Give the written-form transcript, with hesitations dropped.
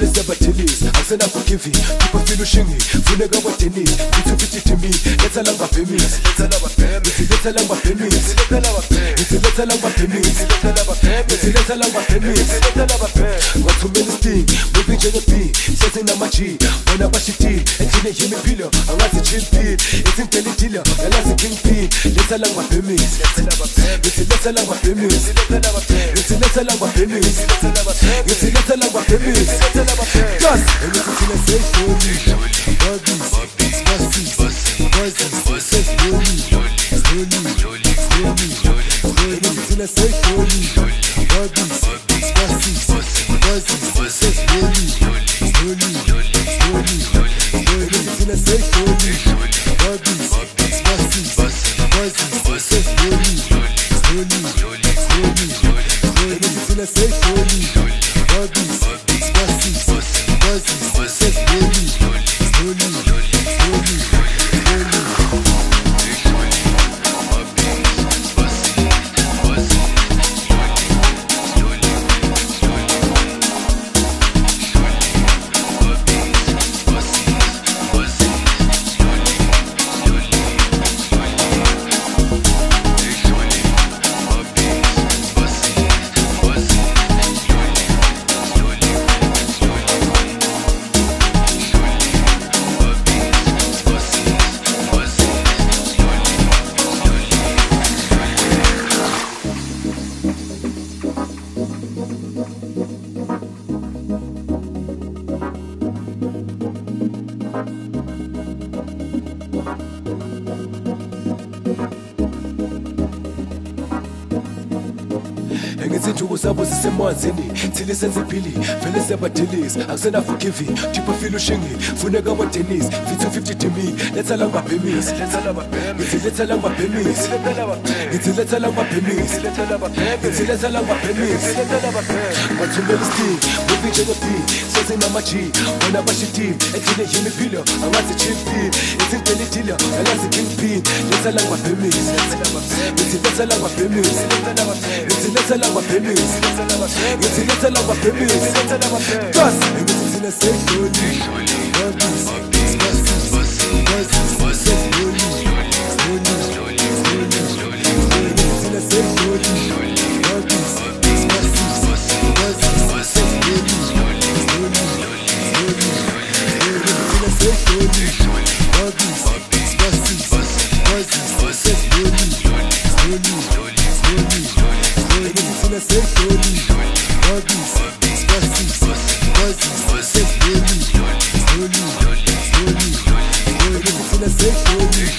sebathilisa akusena forgive people feel ushingi funeka wadenise it's 50 to me let's along baphemisi let's along baphemisi let's along baphemisi let's along baphemisi let's along baphemisi ngathumela isting moving njenge B sesing nama G bona bashitile endlini yimiphilo angazi chill beat it's inteli dealer yalazi king P let's along baphemisi let's along baphemisi let's along baphemisi let's along baphemisi just everything I say slowly everything I say slowly Ngizintuku sabo zisemanzini thile senziphili vele siyabadilisa akusena forgive people feel ushingi funeka wadenise fit 250 to me let's along baphemisi let's along baphemisi let's along baphemisi let's along baphemisi let's along baphemisi ngathumela isting moving njenge B sesing nama G bona bashitile endlini yimiphilo angazi chill beat it's inteli dealer yalazi king P let's along baphemisi let's along baphemisi let's along baphemisi let's along baphemisi just everything I say slowly slowly